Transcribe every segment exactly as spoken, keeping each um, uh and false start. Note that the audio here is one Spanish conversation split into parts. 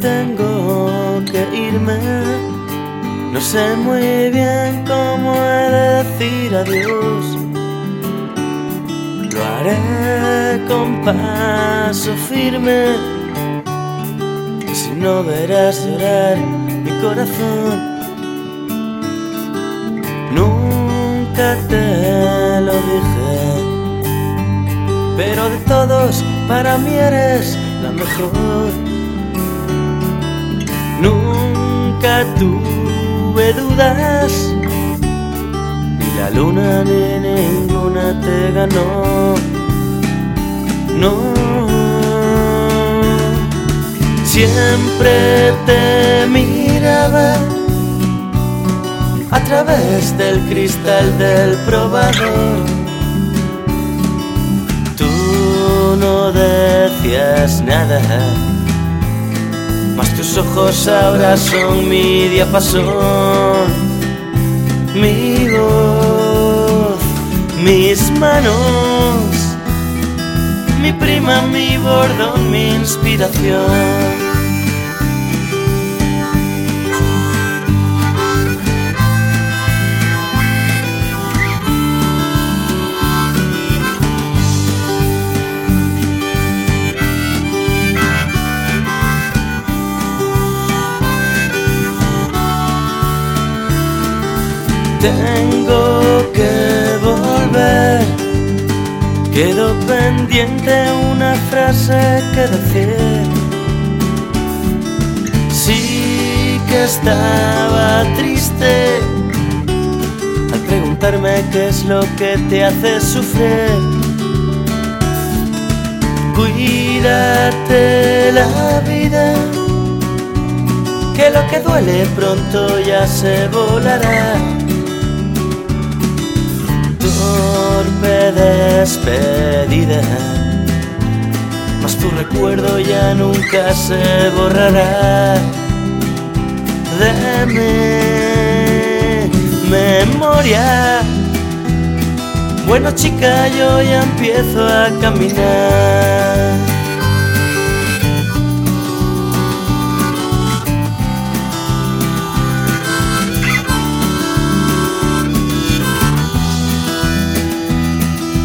tengo que irme. No sé muy bien cómo he de decir adiós. Lo haré con paso firme. Si no verás llorar mi corazón. Nunca te lo dije, pero de todos para mí eres la mejor. Nunca tuve dudas, ni la luna ni ninguna te ganó. No, siempre te miraba a través del cristal del probador. Tú no decías nada, mas tus ojos ahora son mi diapasón, mi voz, mis manos, mi prima, mi bordón, mi inspiración. Tengo que volver, quedó pendiente una frase que decir. Sí que estaba triste al preguntarme qué es lo que te hace sufrir. Cuídate la vida, que lo que duele pronto ya se volará. Torpe despedida, mas tu recuerdo ya nunca se borrará de mi memoria. Bueno, chica, yo ya empiezo a caminar.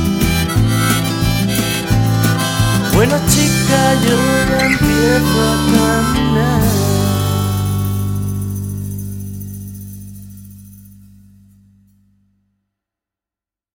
Bueno, chica, yo ya empiezo a